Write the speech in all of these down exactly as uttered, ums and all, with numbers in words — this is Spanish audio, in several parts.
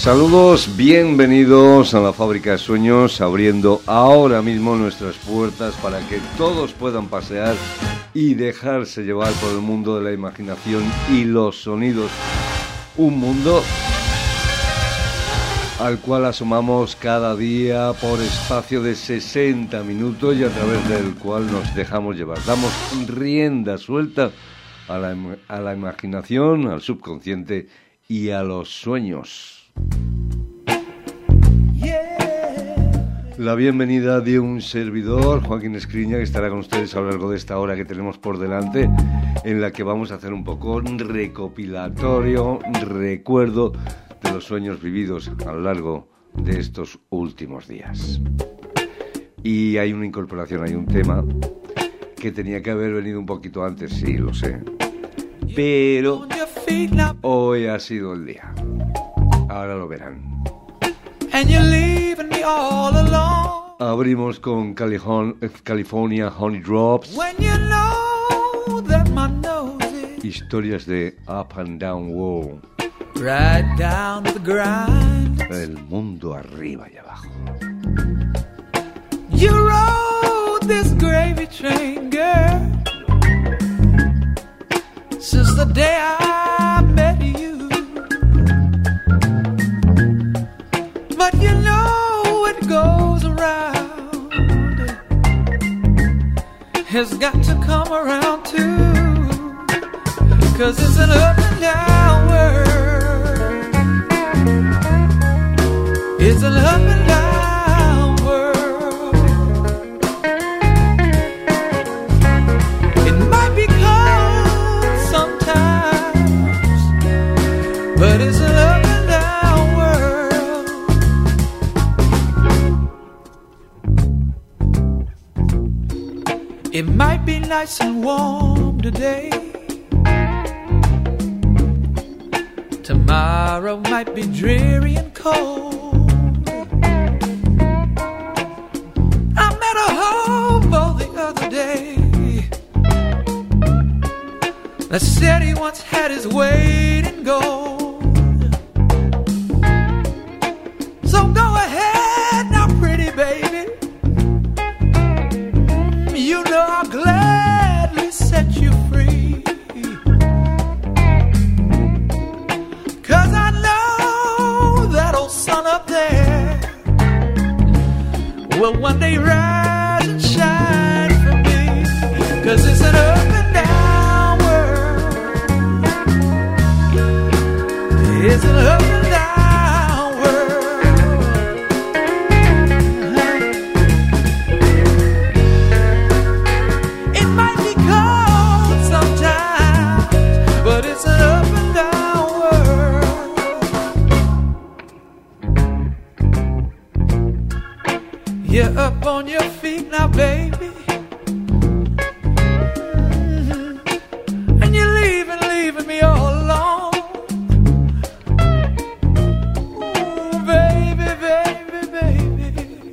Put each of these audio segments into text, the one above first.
Saludos, bienvenidos a la Fábrica de Sueños, abriendo ahora mismo nuestras puertas para que todos puedan pasear y dejarse llevar por el mundo de la imaginación y los sonidos. Un mundo al cual asomamos cada día por espacio de sesenta minutos y a través del cual nos dejamos llevar. Damos rienda suelta a la, a la imaginación, al subconsciente y a los sueños. La bienvenida de un servidor, Joaquín Escriña, que estará con ustedes a lo largo de esta hora que tenemos por delante, en la que vamos a hacer un poco recopilatorio, recuerdo de los sueños vividos a lo largo de estos últimos días. Y hay una incorporación, hay un tema que tenía que haber venido un poquito antes, sí, lo sé. Pero hoy ha sido el día. Ahora lo verán. Abrimos con California Honey Drops. Historias de Up and Down World. Right down to the grind. El mundo arriba y abajo. You rode this gravy train, girl, since the day I met you. But you know it goes around. It's got to come around too. 'Cause it's an up and down world. It's an up and down world. It might be cold sometimes, but it's an up and down world. It might be nice and warm today. Tomorrow might be dreary and cold. I met a hobo the other day that said he once had his weight in gold. So go ahead now, pretty baby. You know I'll gladly set you free. Will one day rise and shine for me. 'Cause it's an up and down world. It's an up and down world. It might be cold sometimes, but it's an up and down world. You're up on your feet now, baby. Mm-hmm. And you're leaving, leaving me all alone. Ooh, baby, baby, baby.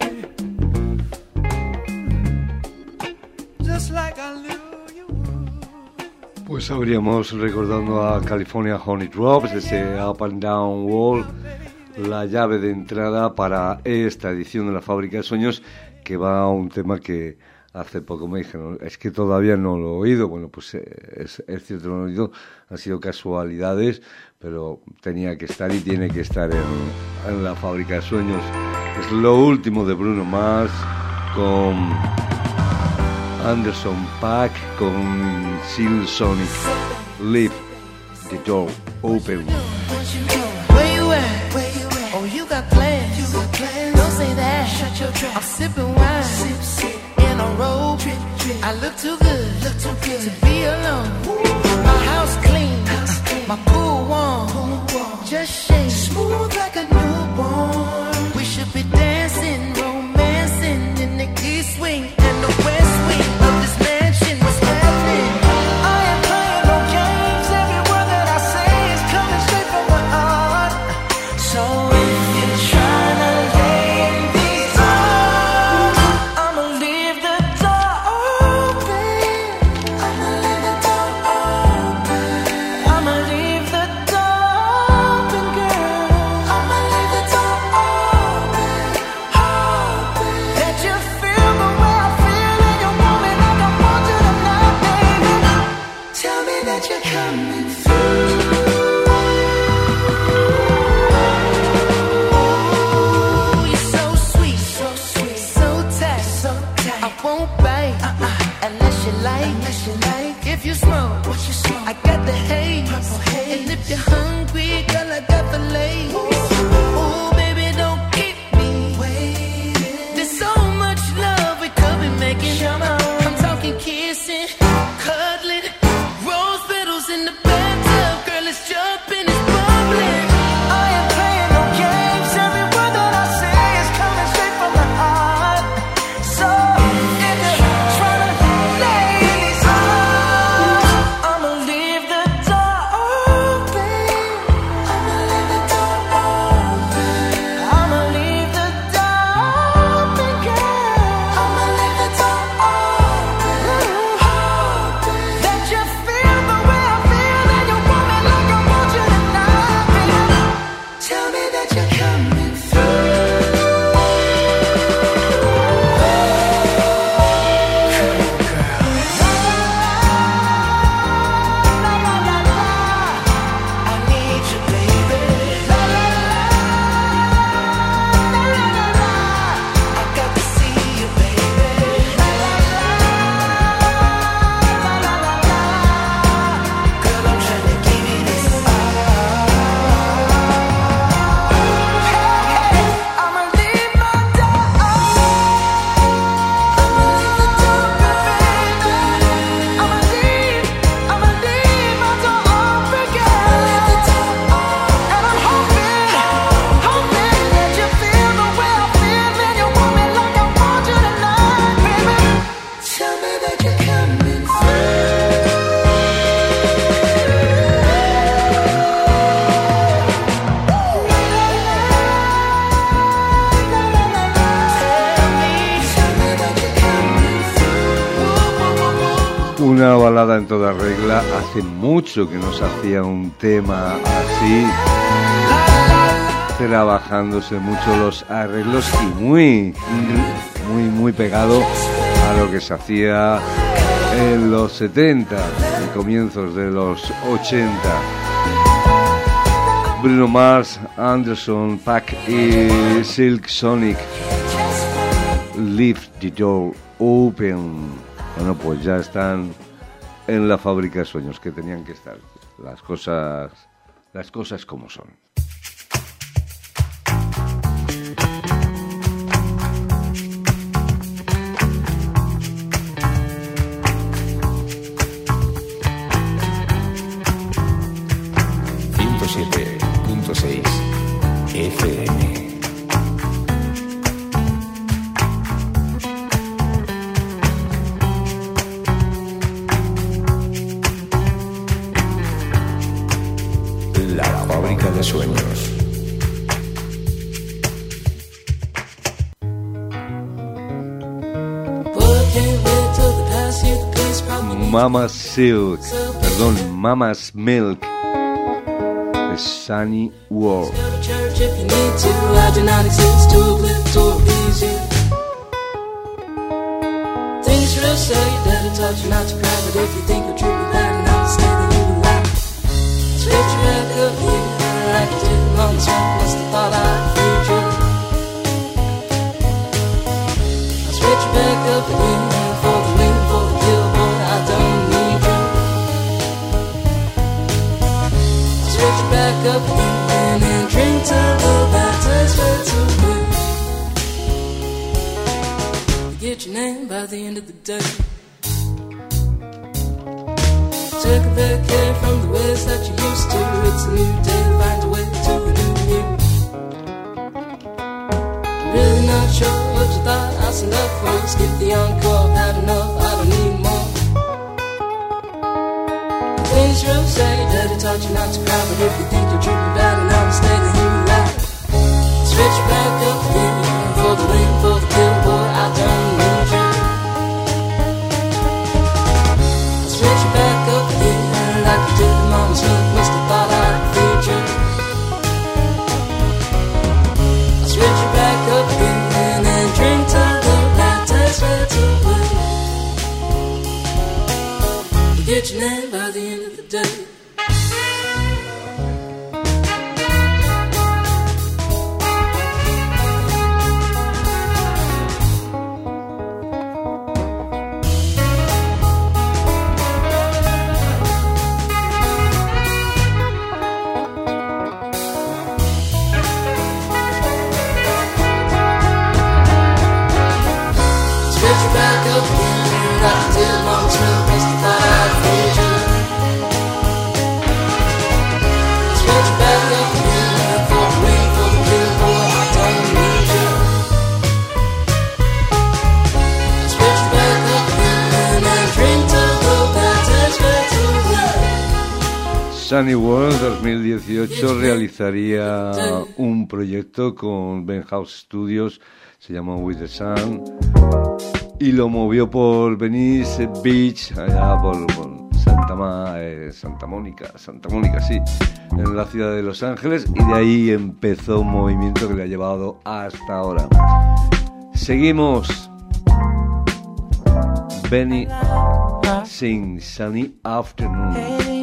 Just like I knew you would. Pues abríamos recordando a California Honey Drops, ese Up and Down Wall. La llave de entrada para esta edición de la Fábrica de Sueños, que va a un tema que hace poco me dijeron, es que todavía no lo he oído. Bueno, pues es, es cierto, no lo he oído, han sido casualidades, pero tenía que estar y tiene que estar en, en la Fábrica de Sueños. Es lo último de Bruno Mars con Anderson .Paak, con Seal Sonic. Leave the door open. Got plans. You got plans. Don't say that. Shut your trap. I'm sipping wine. Sip, sip. In a robe. Drip, drip. I look too good. Look too good to be alone. Ooh. My house clean. House clean. My pool warm. Pool warm. Just shake. Smooth like a newborn. We should be dancing, romancing in the east wing and the west wing of this mansion. What's happening? I am playing no games. Every word that I say is coming straight from my heart. So. Leave the won't bite uh-uh. unless you like. Unless you like. If you smoke, what you smoke? I got the haze. Purple haze. And if you're hungry, girl, I got the lace. Ooh, baby, don't keep me waiting. There's so much love we could be making. I'm talking kissing, cuddling, rose petals in the bathtub. Girl, it's jumping, it's bubbling. I ain't playing no games. Every word that I say is coming straight from the heart. So if you're trying to lay these arms, I'ma leave the door open. I'ma leave the door open. I'ma leave the door open, girl. I'ma leave the door open. That you feel the way I feel and you want me like I want you tonight, baby. Tell me that you're coming through. I need you, baby. I got to see you, baby. Girl, I'm trying to give you this. I'ma leave my door open. I'ma leave the door open. I'ma leave, I'ma leave my door open, girl. And I'm hoping, hoping that you feel the way I feel and you want me like I want you tonight, baby. Tell me that you're coming Una balada en toda regla. Hace mucho que nos hacía un tema así, trabajándose mucho los arreglos y muy, muy, muy pegado a lo que se hacía en los setenta y comienzos de los ochenta. Bruno Mars, Anderson, Paak y Silk Sonic. Leave the door open. Bueno, pues ya están en la fábrica de sueños que tenían que estar. Las cosas, las cosas como son. ciento siete punto seis F M. La fábrica de sueños. Mama's Silk, perdón, Mama's Milk, de Sunny War. Things real say that it's touch you not to cry, but if you think you're truly bad enough to stay, then you will lie. Switch you back up here, like you did long as well, must have thought I'd freed you. I switch you back up again, for the win, for the kill, boy, I don't need you. I switch you back up again, and drink till the bad tastes way too good. Get your name by the end of the day. Take a vacay from the ways that you used to. It's a new day, find a way to renew you. I'm really not sure what you thought I signed up for. Skip the encore, I've had enough, I don't need more. Things you'll say that it taught you not to cry, but if you think you're truly bad enough to stay, then you lie. Switch you back up again, for the win, for the kill, boy, I don't need you. Switch you back up again, like you did mama's milk, must have thought I'd feed you. I switch you back up again, and drink till the night tastes way too good. Forget your name by the end of the day. Sunny World dos mil dieciocho realizaría un proyecto con Ben House Studios, se llama With the Sun, y lo movió por Venice Beach, allá por, por Santa, Ma, eh, Santa Mónica, Santa Mónica, sí, en la ciudad de Los Ángeles, y de ahí empezó un movimiento que le ha llevado hasta ahora. Seguimos. Benny Sing, Sunny Afternoon.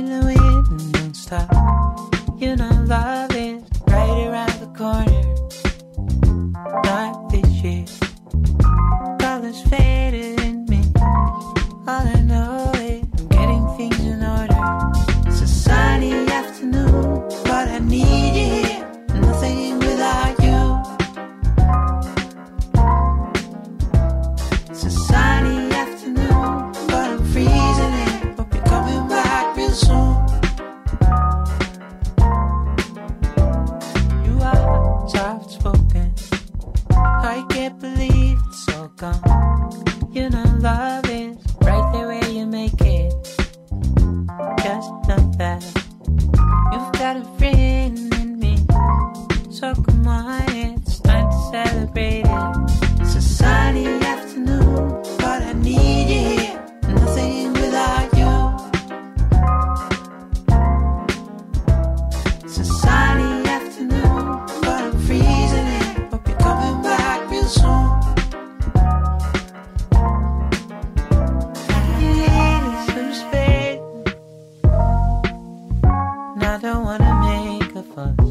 You know love is right around the corner. Not this year. Colors faded in me. All I know is I'm getting things in order. It's a sunny afternoon, but I need you here. Nothing without you. It's a sunny afternoon, but I'm freezing in. Hope you're coming back real soon. Soft spoken, I can't believe it's all gone. You know love is right there where you make it. Just know that you've got a friend in me. So come on, it's time to celebrate it. It's a sunny afternoon, but I need you here. Nothing without you. It's a sunny afternoon, but I'm freezing in. Hope you're coming back real soon. You need some space, and I don't wanna make a fuss.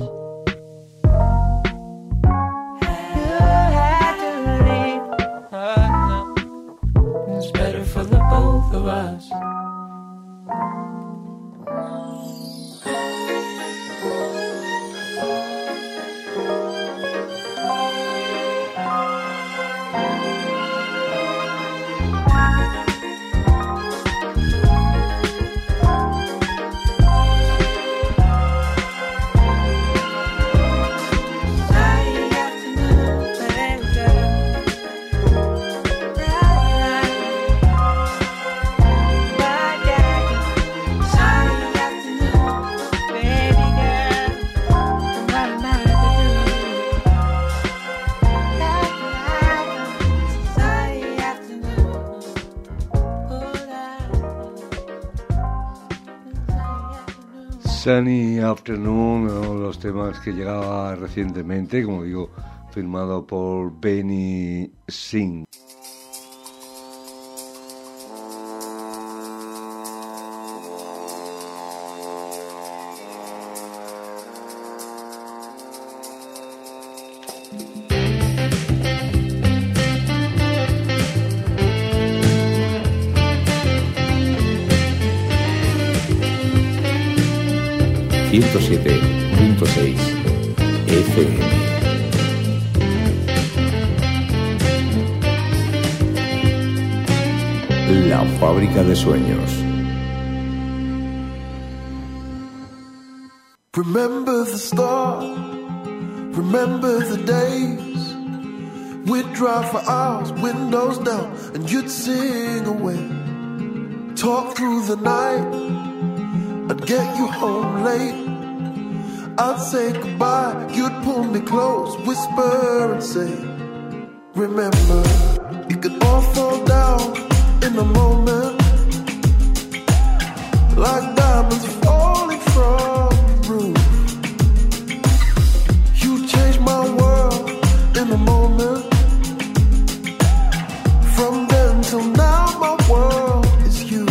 You had to leave, oh, no. It's better for the both of us. Sunny Afternoon, uno de los temas que llegaba recientemente, como digo, firmado por Benny Sing. ciento siete punto seis F M. La fábrica de sueños. Remember the start, remember the days. We'd drive for hours, windows down, and you'd sing away. Talk through the night, I'd get you home late. I'd say goodbye, you'd pull me close, whisper and say, remember, you could all fall down in a moment, like diamonds falling from the roof. You changed my world in a moment. From then till now my world is you.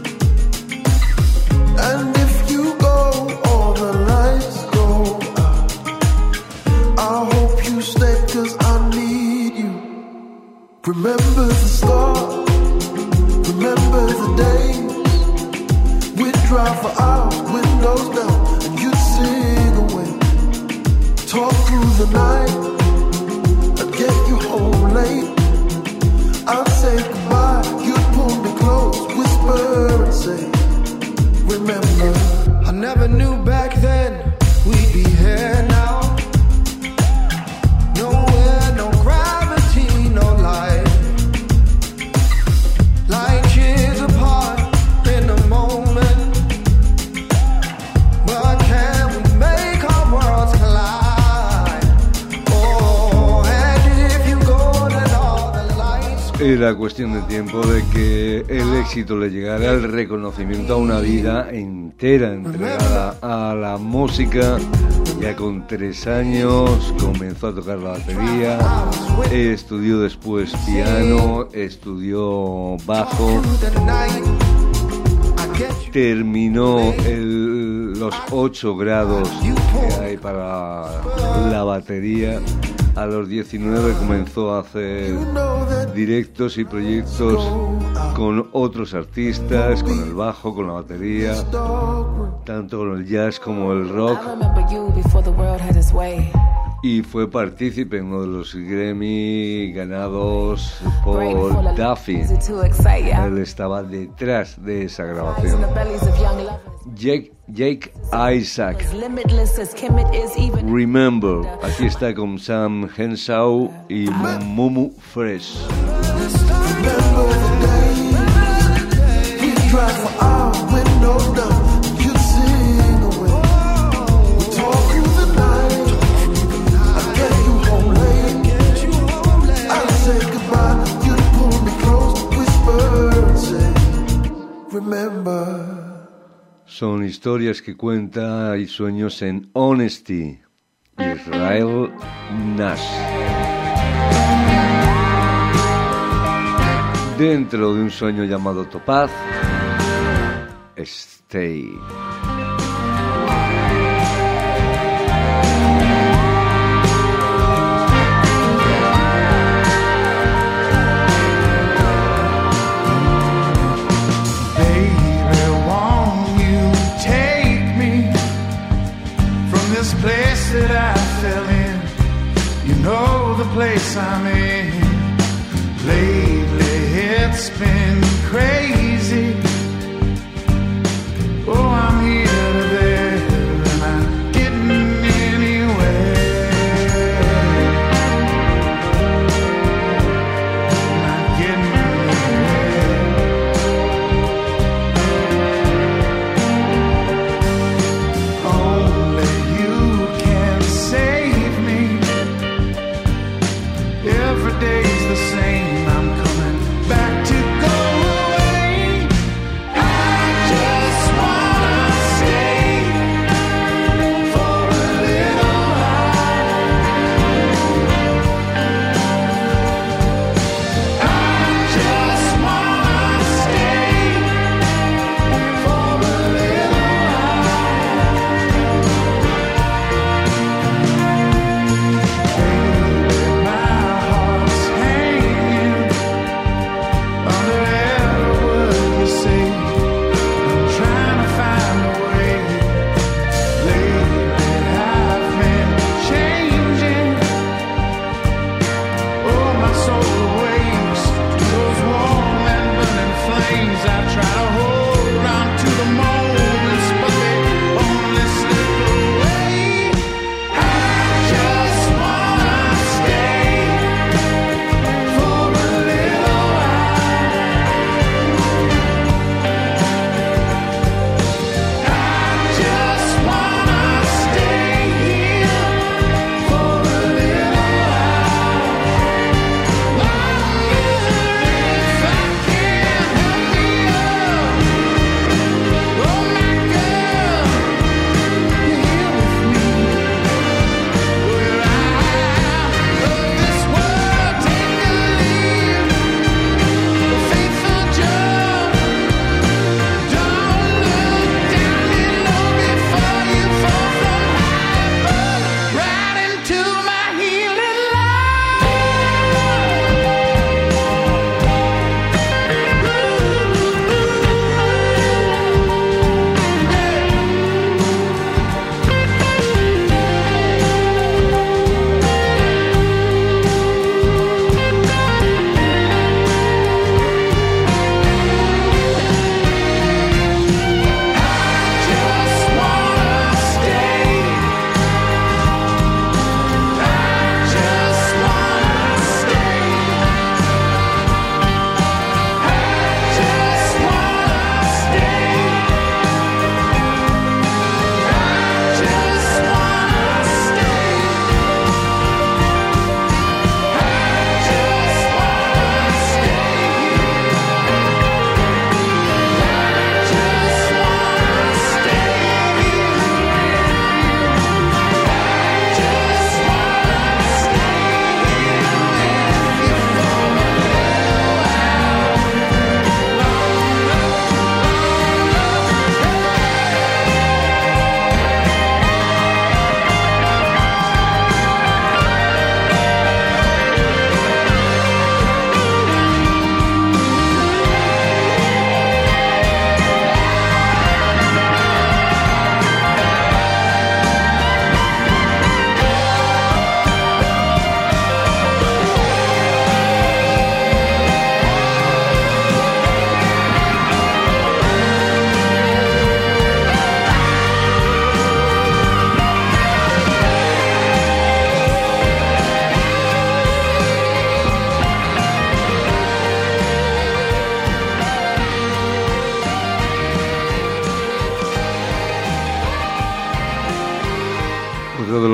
And if you go, all the lights go out. I hope you stay, cause I need you. Remember the start, remember the days. We'd drive for hours, windows down, and you'd sing away. Talk through the night, I'd get you home late. I'd say goodbye, you'd pull me close, whisper and say, remember. I never knew back then we'd be here now. Nowhere, no gravity, no light. Like years apart in a moment. Era cuestión de tiempo de que el éxito le llegara, el reconocimiento a una vida entera entregada a la música. Ya con tres años comenzó a tocar la batería, estudió después piano, estudió bajo, terminó el, los ocho grados que hay para la batería. A los diecinueve comenzó a hacer directos y proyectos con otros artistas, con el bajo, con la batería, tanto con el jazz como el rock. Y fue partícipe en uno de los Grammy ganados por Duffy. Él estaba detrás de esa grabación. Jake, Jake Isaac, Remember, aquí está con Sam Henshaw y Mumu Fresh. Son historias que cuenta y sueños en Honesty. Israel Nash. Dentro de un sueño llamado Topaz, Stay. That I fell in, you know the place I'm in. Lately it's been crazy. Oh, I'm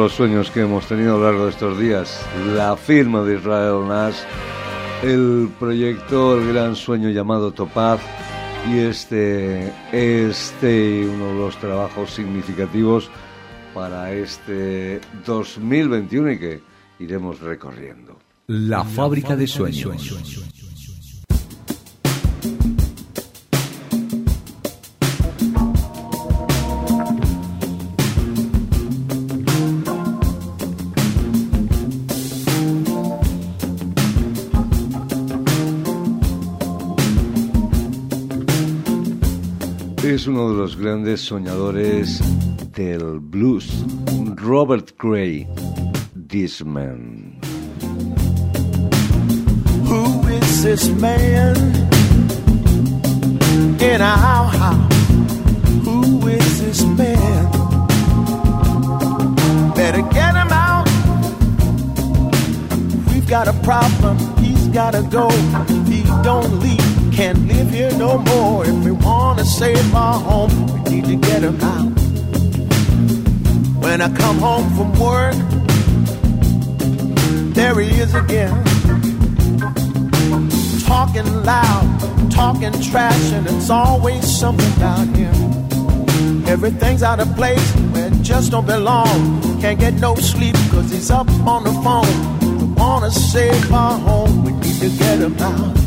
los sueños que hemos tenido a lo largo de estos días. La firma de Israel Nash, el proyecto, el gran sueño llamado Topaz, y este, este uno de los trabajos significativos para este dos mil veintiuno y que iremos recorriendo. La fábrica de sueños. Es uno de los grandes soñadores del blues, Robert Cray, This Man. Who is this man in our house? Who is this man? Better get him out. We've got a problem, he's gotta go. If he don't leave, can't live here no more. If we wanna save our home, we need to get him out. When I come home from work, there he is again, talking loud, talking trash, and it's always something about him. Everything's out of place, where it just don't belong. Can't get no sleep, cause he's up on the phone. We wanna save our home, we need to get him out.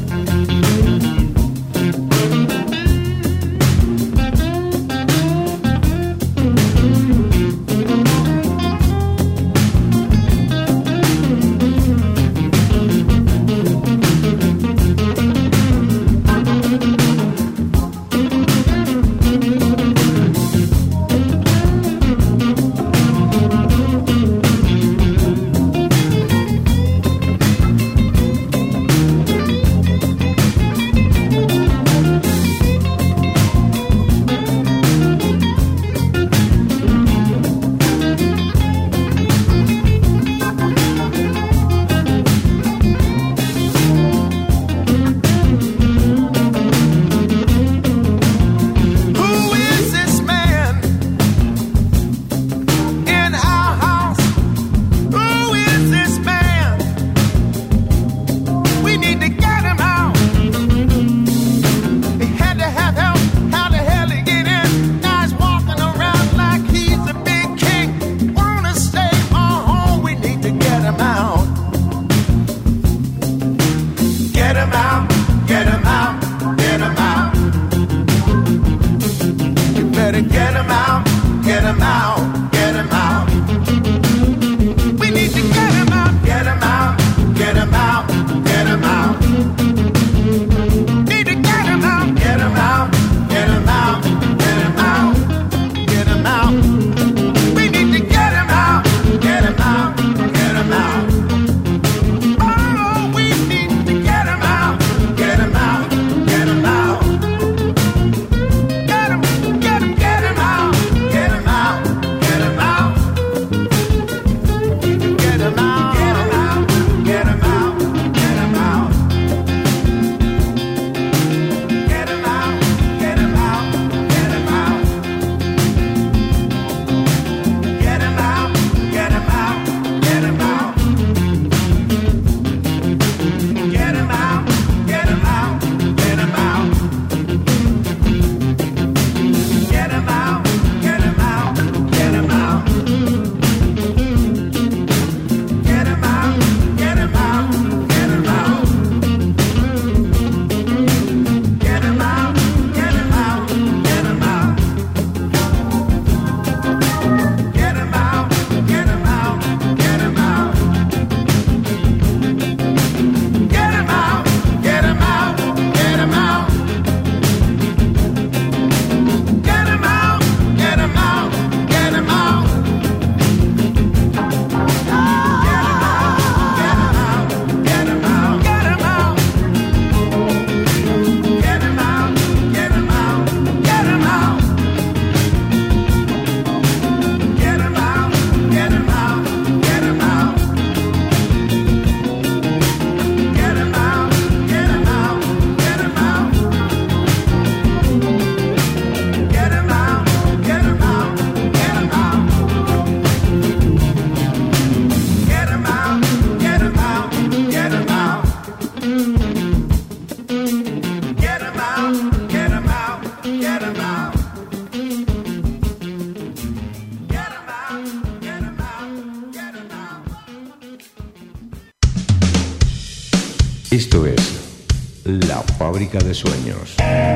La fábrica de sueños.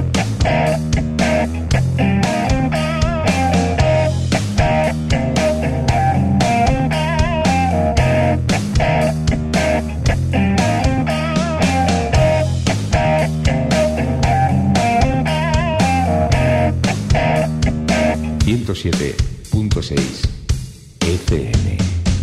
ciento siete punto seis F M.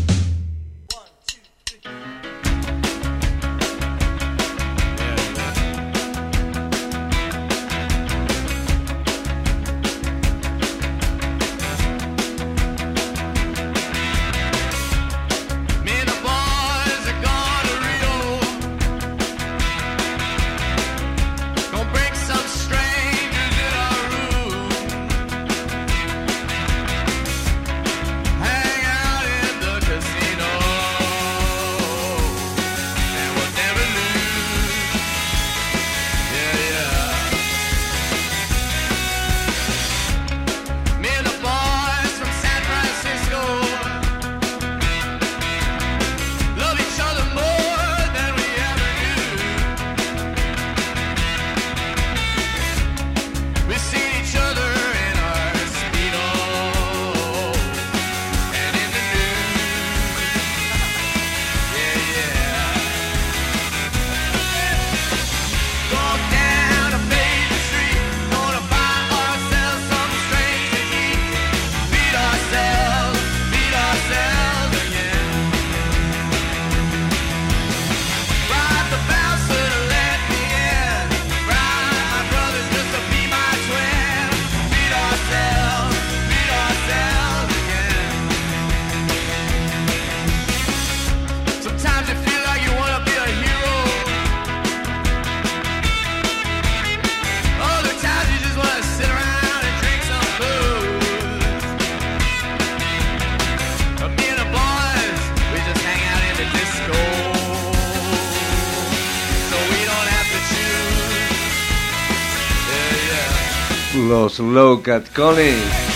Los Low Cat Connie,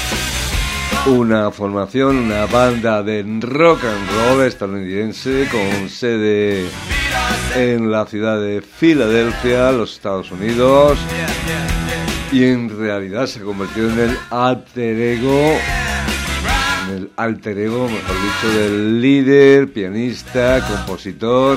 una formación, una banda de rock and roll estadounidense con sede en la ciudad de Filadelfia, los Estados Unidos, y en realidad se convirtió en el alter ego, en el alter ego, mejor dicho, del líder, pianista, compositor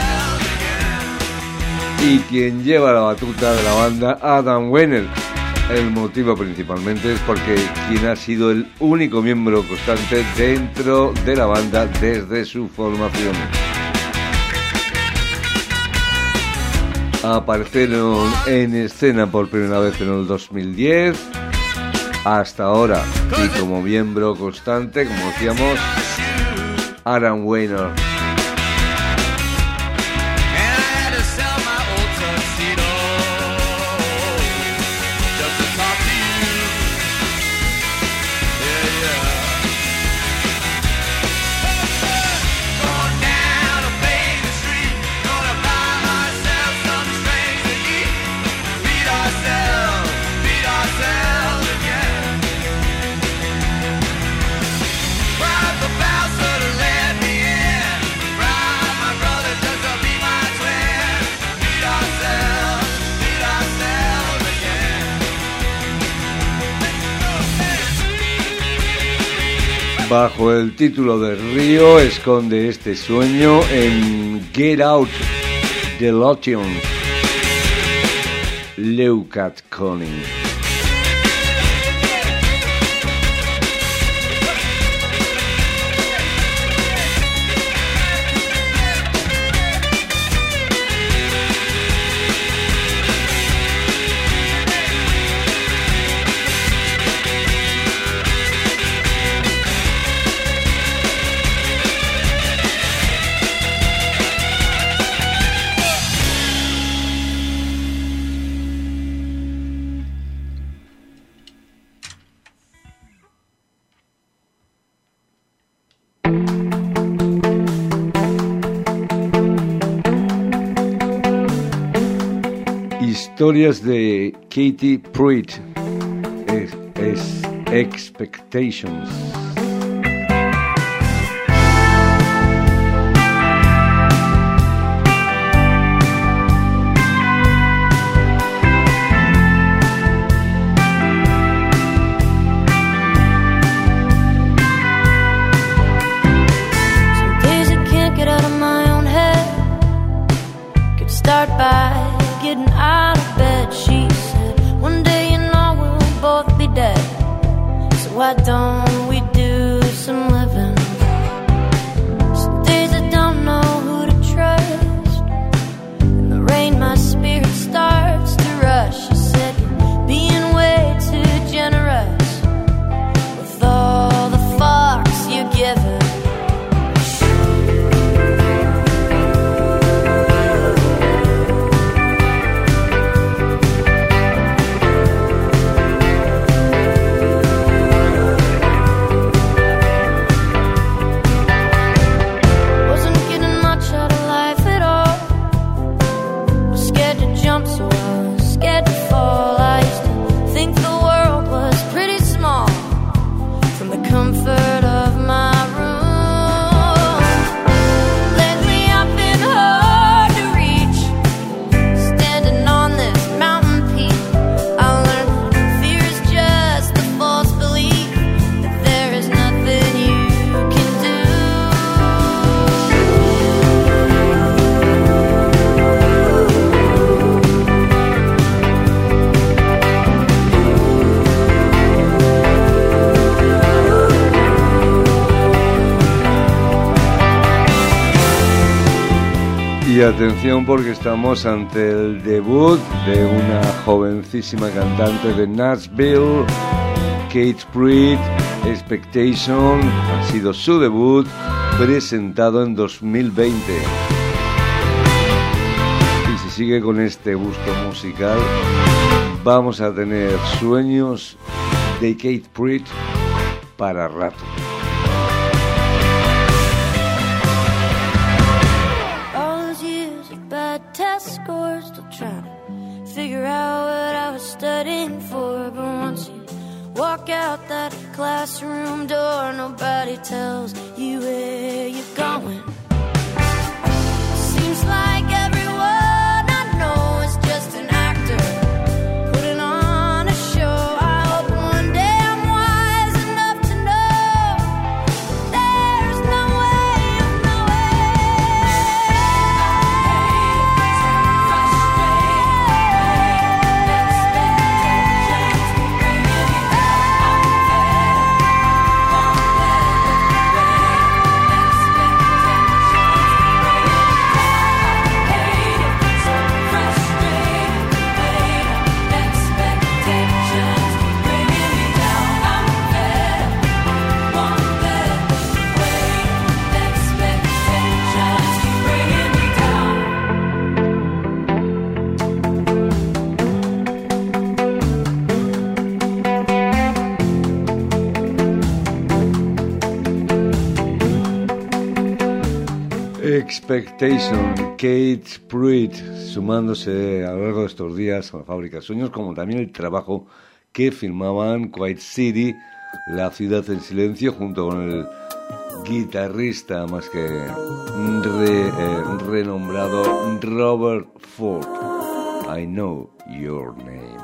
y quien lleva la batuta de la banda, Adam Weiner. El motivo principalmente es porque quien ha sido el único miembro constante dentro de la banda desde su formación. Aparecieron en escena por primera vez en el dos mil diez. Hasta ahora, y como miembro constante, como decíamos, Adam Weiner. Bajo el título de Río esconde este sueño en Get Out de Lotion, Low Cat Connie. Historias de Katie Pruitt, es, es Expectations. start by getting out of bed. She said, one day you know we'll both be dead, so why don't we do some living? Some days I don't know who to trust. In the rain my spirit starts to rush. She said, you're being way too generous with all the fucks you're giving. Y atención porque estamos ante el debut de una jovencísima cantante de Nashville, Kate Pruitt. Expectation ha sido su debut, presentado en dos mil veinte. Y si sigue con este gusto musical, vamos a tener sueños de Kate Pruitt para rato. Test scores, still trying to figure out what I was studying for. But once you walk out that classroom door, nobody tells you where you're going. Seems like everyone I know is just an actor putting on a show. I hope one day I'm wise enough to know there's no way of Expectation, Kate Pruitt, sumándose a lo largo de estos días a la Fábrica de Sueños, como también el trabajo que firmaban Quiet City, La Ciudad en Silencio, junto con el guitarrista más que re, eh, renombrado Robert Ford. I Know Your Name.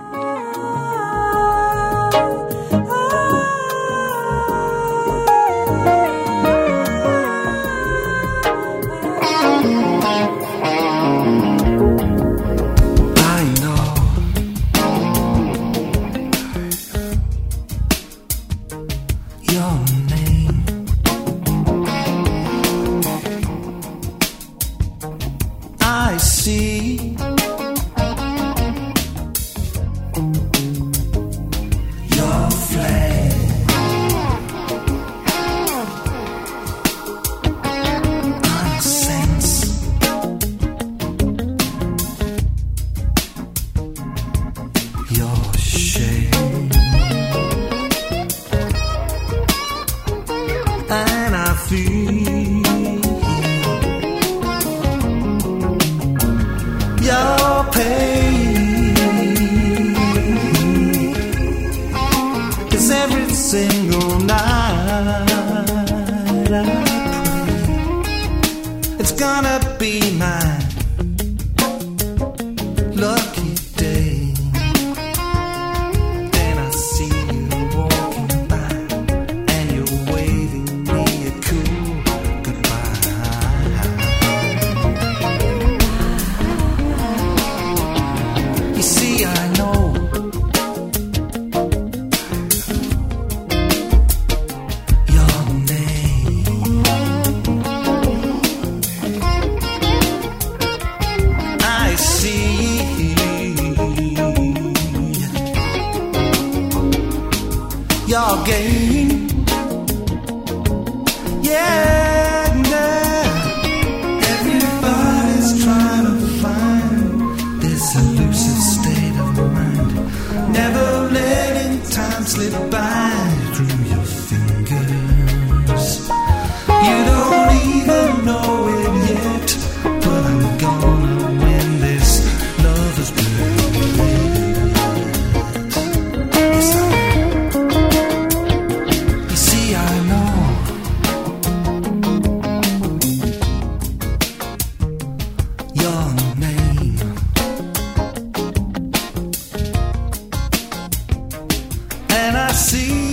game. Yeah, yeah. Everybody's trying to find this elusive state of mind, never letting time slip by through your fingers. You don't even know it yet, but I'm gonna win this lover's blitz. Yes, I am. You see, I know your name, and I see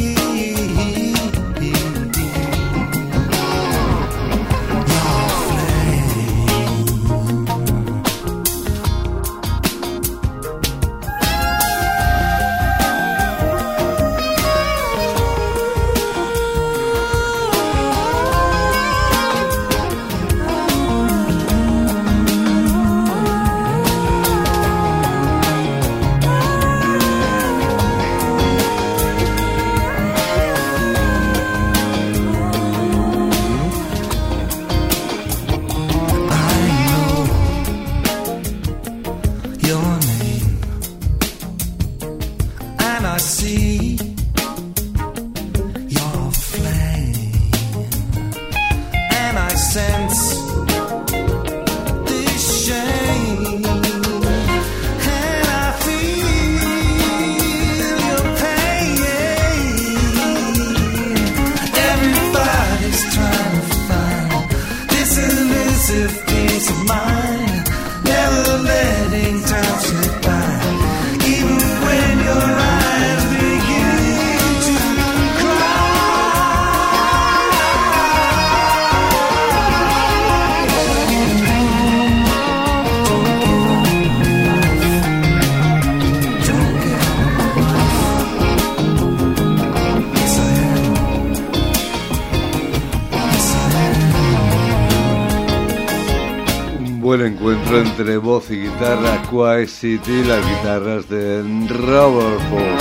entre voz y guitarra, Quiet City, las guitarras de Robert Ford,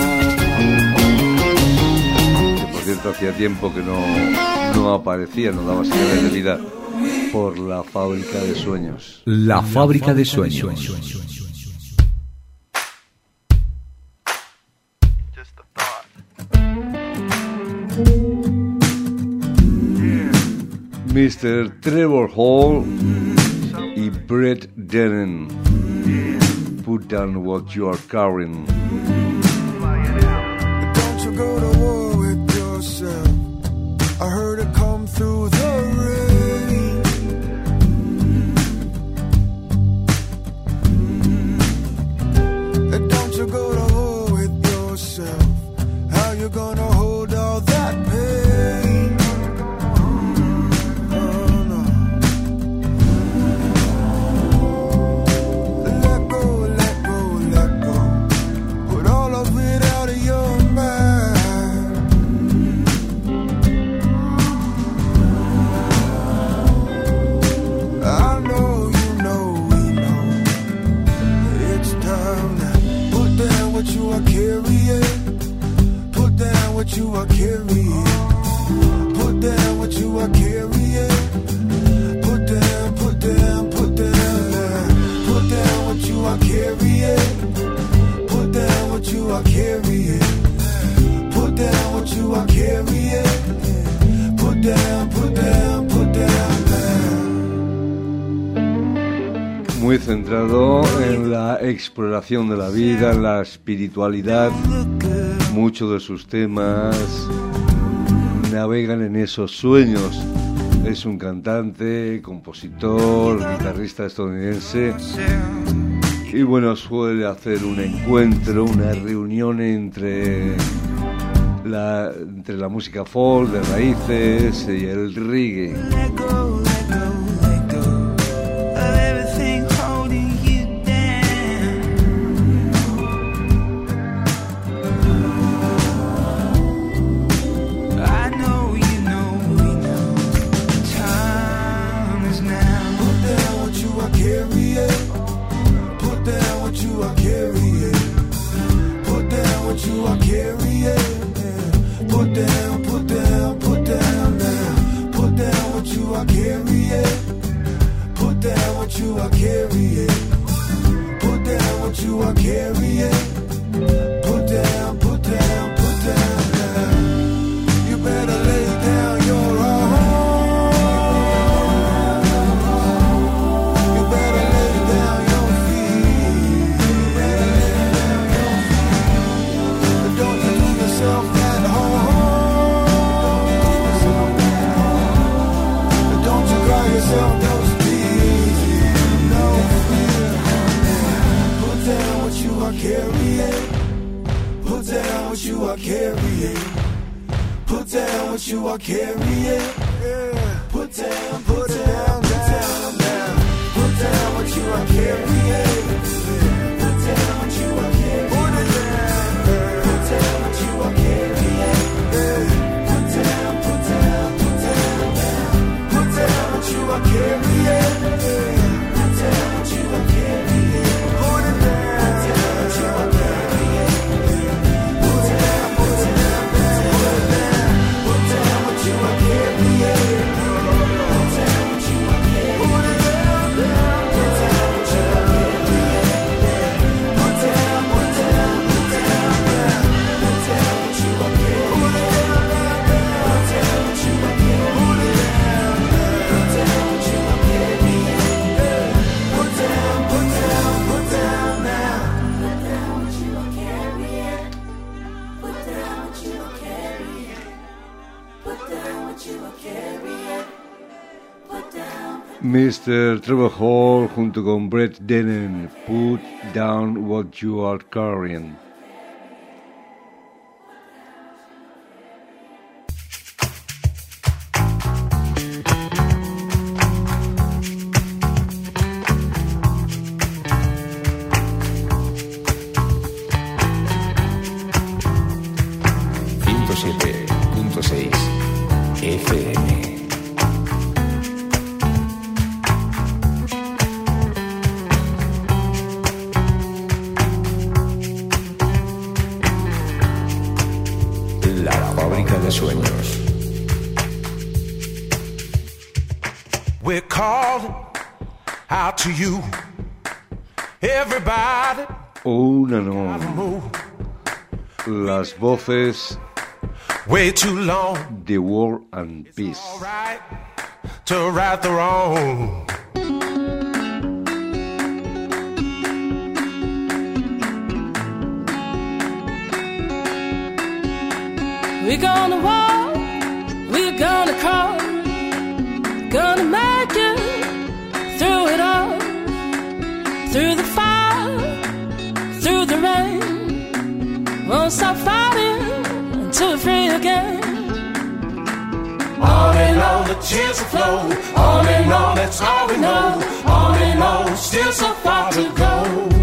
que por cierto hacía tiempo que no, no aparecía, no daba señales de vida por La Fábrica de Sueños. La Fábrica de Sueños. mister Trevor Hall y Brett Dennen, Put Down What You Are Carrying. Don't you go to war with yourself. I heard it come through the rain. And don't you go to war with yourself. How you gonna hold all that pain? Oh no. Let go, let go, let go. Put all of it out of your mind. I know you know we know. It's time to put down what you are carrying. Put down what you are carrying. Put down what you are carrying. Put down, put down, put down. Put down what you are carrying. Put down what you are carrying. Put down what you are carrying. Put down, put down, put down. Muy centrado en la exploración de la vida, en la espiritualidad. Muchos de sus temas navegan en esos sueños. Es un cantante, compositor, guitarrista estadounidense y bueno, suele hacer un encuentro, una reunión entre la, entre la música folk de raíces y el reggae. Put down what you are carrying. carry it. Put down, put down, put down now. You better lay down your arms. You better lay down your feet. You better lay down your feet. But don't you do yourself that harm. But don't you cry yourself those tears. No fear. Put down what you are carrying. Put down what you are carrying. Put down what you are carrying. Put down, put down, down, down. Put down what you are carrying. Put down what you are carrying. Put it down. Put down what you are carrying. Put down, put down, put down, down. Put down what you are carrying. Put down what you are carrying. Put it down. Put down what you are carrying. Put down, put down, put down. Put down what you are carrying. Put down what you are carrying. Put it down, down. Put down what you are carrying. Put down, put down, put down, down. Put down what you are carrying. Put it down, down, down. Put down what you are carrying. Put it down, down. Put down what you are carrying. Put down, put down, put down now. Put down what you are carrying. Put down what you are carrying. Put down what you are carrying. Put down. mister Trevor Hall junto con Brett Dennen, Put Down What You Are Carrying. ciento siete punto seis F M. La fábrica de sueños. We're calling out to you, everybody. Una no, Move las voces way too long, de War and Peace. all right, to right the wrong. We're gonna walk, we're gonna crawl, gonna make it through it all, through the fire, through the rain. Won't stop fighting until we're free again. On and on the tears will flow, on and on, that's all we know. On and on, still so far to go.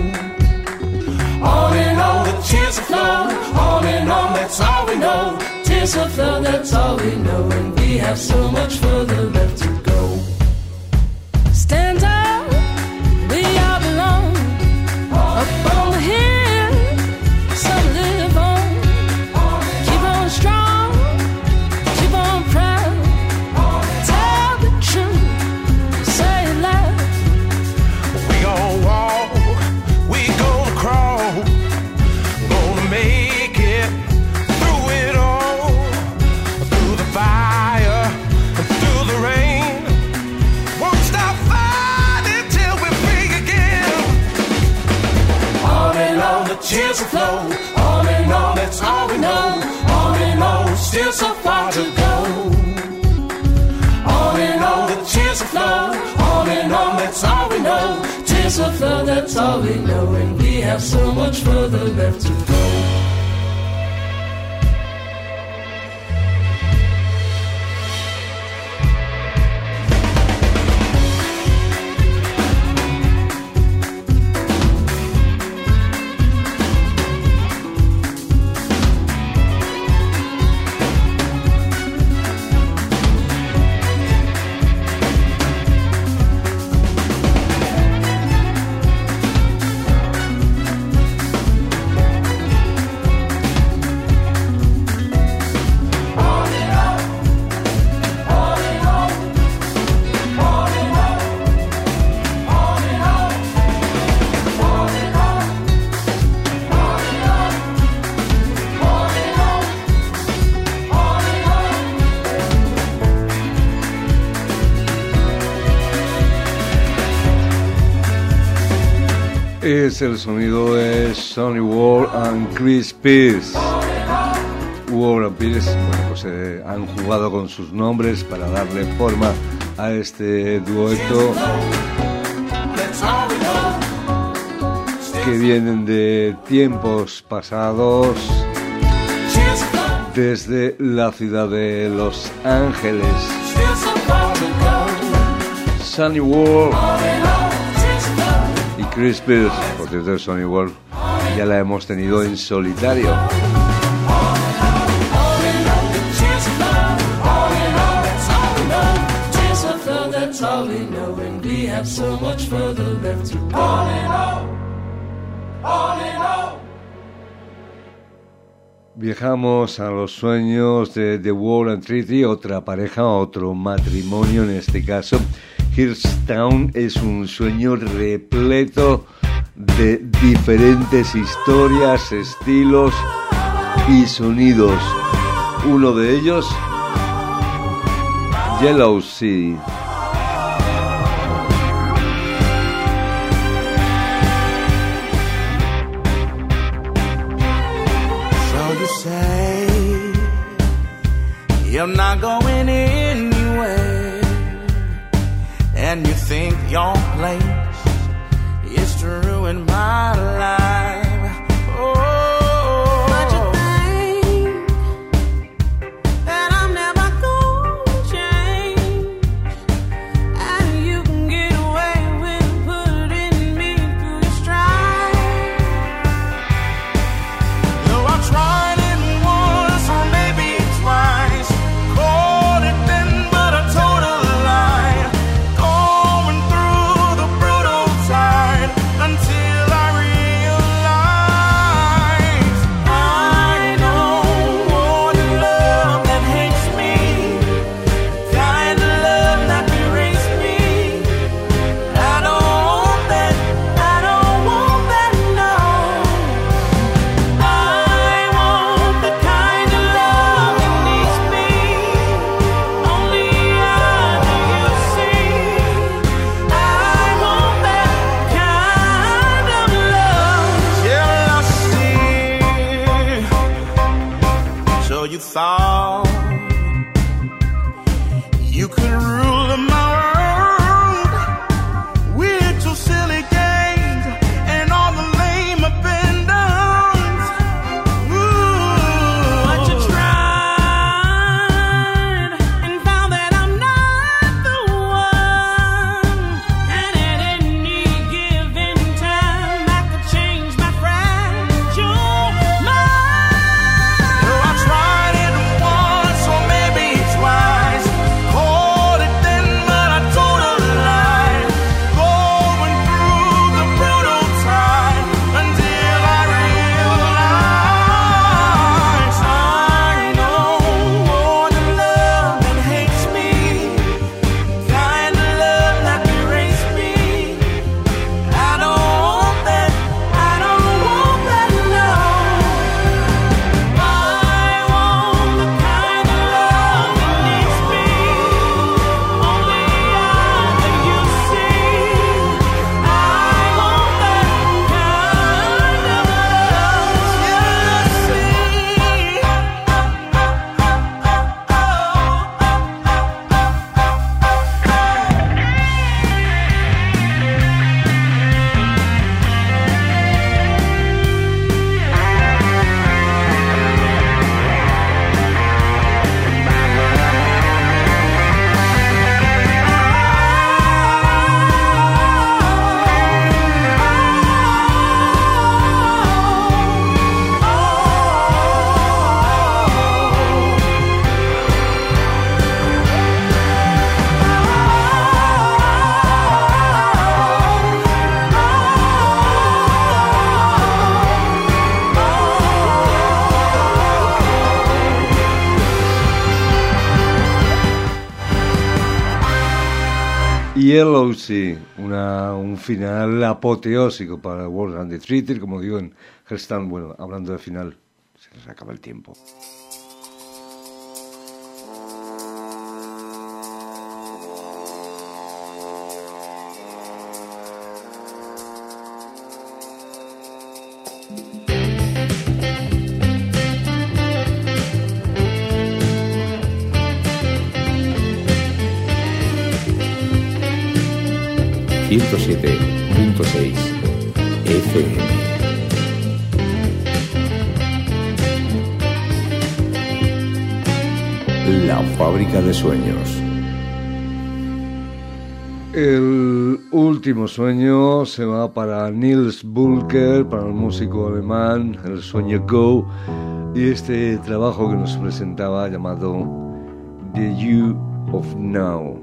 On and on the tears will flow, on and on, that's all we know. Tears will flow, that's all we know, and we have so much further left to go. Stand up, we all belong, up on the hill, so live on. Keep on strong, keep on proud. Tell the truth, say it loud. We gon' walk, we gon' crawl, gonna make it through it all, through the fire, through the rain. Won't stop fighting till we're free again. On and on the tears will flow, on and on, that's all we know. On and on, still so far to go. On and on the tears will flow, on and on, that's all we know. Tears will flow, that's all we know, and we have so much further left to go. es el sonido de Sonny Ward and Chris Pierce. Ward and Pierce, bueno, pues eh, han jugado con sus nombres para darle forma a este dueto que vienen de tiempos pasados, desde la ciudad de Los Ángeles. Sonny Ward y Chris Pierce, por cierto, Sonny Ward ya la hemos tenido en solitario. Viajamos a los sueños de The Wall and Treaty, otra pareja, otro matrimonio en este caso. Hillstown es un sueño repleto de diferentes historias, estilos y sonidos. Uno de ellos, Yellow Sea. You're not going anywhere, and you think your place is to ruin my life. Oh, but you think that I'm never gonna change, and you can get away with putting me through your stride. Though I tried it once or maybe twice, called it then, but I told a lie. Going through the brutal tide until I realized I don't want a love that hates me, the kind of love that erased me. I don't want that, I don't want that, no. I want the kind of love that needs me. Only I do you see. I want that kind of love. Jealousy. So you thought you could rule my world with your silly games and all the lame abandons. Ooh, but you tried and found that I'm not the one. And at any given time, I could change my fragile mind. Though I tried it once or maybe twice, called it then, but I told a lie. Going through the brutal tide until I realized I don't want a love that hates me, kind of love that erased me. I don't want that, I don't want that, no. I want the kind of love that needs me. Only I do you see. I want that kind of Yellow Sea, una, un final apoteósico para Wall and the Treaty, como digo en Hillstown. Bueno, hablando de final, se les acaba el tiempo. ciento siete punto seis F M. La fábrica de sueños. El último sueño se va para Nils Buckel, para el músico alemán, el sueño Go, y este trabajo que nos presentaba llamado The You of Now.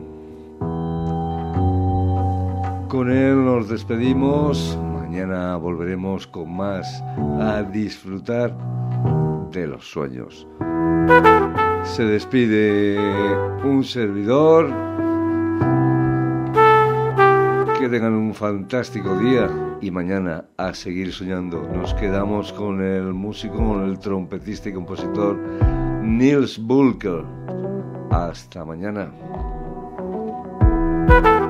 Con él nos despedimos. Mañana volveremos con más a disfrutar de los sueños. Se despide un servidor. Que tengan un fantástico día y mañana a seguir soñando. Nos quedamos con el músico, con el trompetista y compositor Nils Buckel. Hasta mañana.